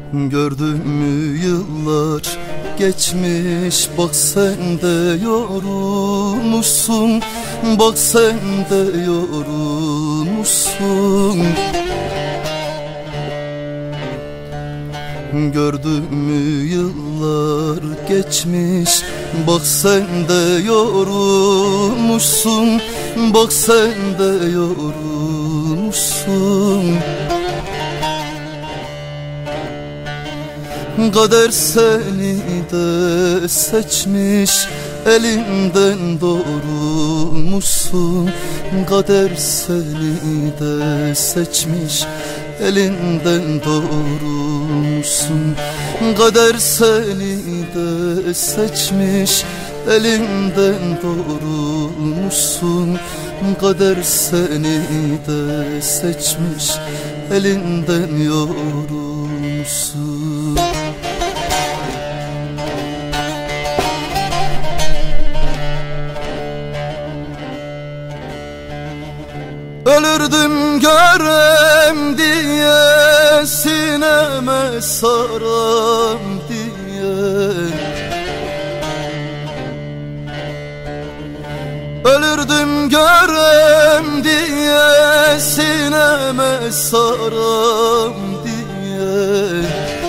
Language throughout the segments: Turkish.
Gördün mü yıllar geçmiş, bak sen de yorulmuşsun, bak sen de yorulmuşsun. Gördün mü yıllar geçmiş, bak sen de yorulmuşsun, bak sen de yorulmuşsun. Kader seni de seçmiş, elinden doğrulmuşsun. Kader seni de seçmiş, elinden doğrulmuşsun. Kader seni de seçmiş, elinden doğrulmuşsun. Kader seni de seçmiş, elinden yorulmuşsun. Ölürdüm görem diye, sineme saram diye. Ölürdüm görem diye, sineme saram diye.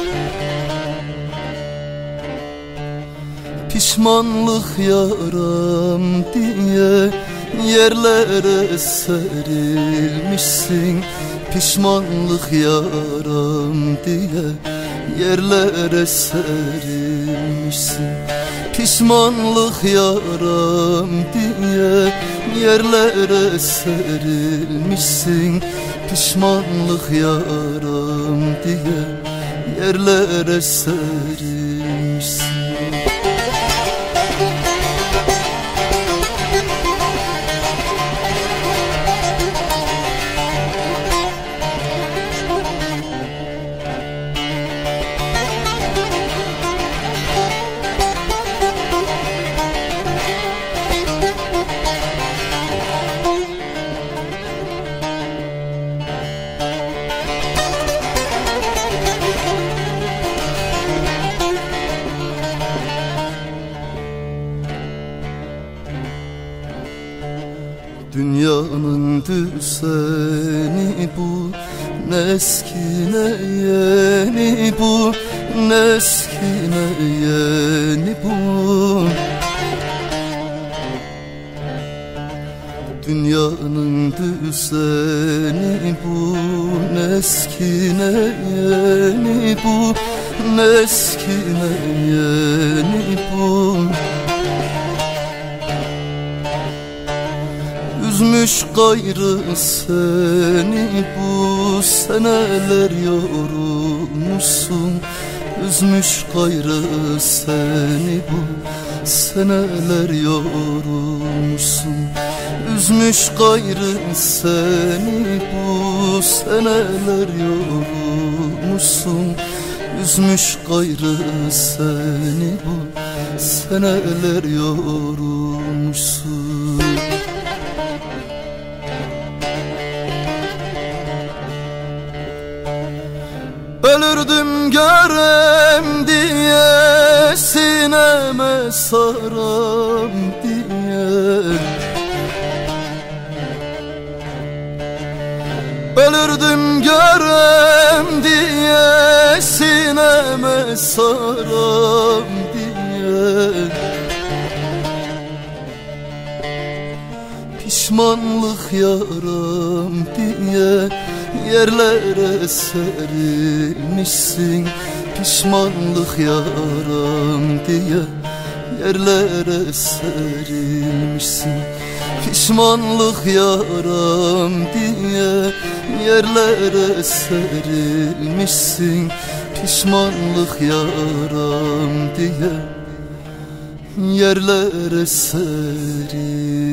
Pişmanlık yaram diye yerlere serilmişsin. Pişmanlık yaram diye yerlere serilmişsin. Pişmanlık yaram diye yerlere serilmişsin. Pişmanlık yaram diye yerlere serilmişsin. Dünyanın düzeni bu, ne eski ne yeni bu, ne eski ne yeni bu. Dünyanın düzeni bu, ne eski ne yeni bu, ne eski ne yeni bu. Üzmüş gayrı seni bu seneler, yorulmuşsun. Üzmüş gayrı seni bu seneler, yorulmuşsun. Üzmüş gayrı seni bu seneler, yorulmuşsun. Üzmüş gayrı seni bu seneler, yorulmuşsun. Ölürdüm görem diye, sineme saram diye. Ölürdüm görem diye, sineme saram diye. Pişmanlık yaram diye yerlere serilmişsin. Pişmanlık yaram diye yerlere serilmişsin. Pişmanlık yaram diye yerlere serilmişsin. Pişmanlık yaram diye yerlere serilmişsin.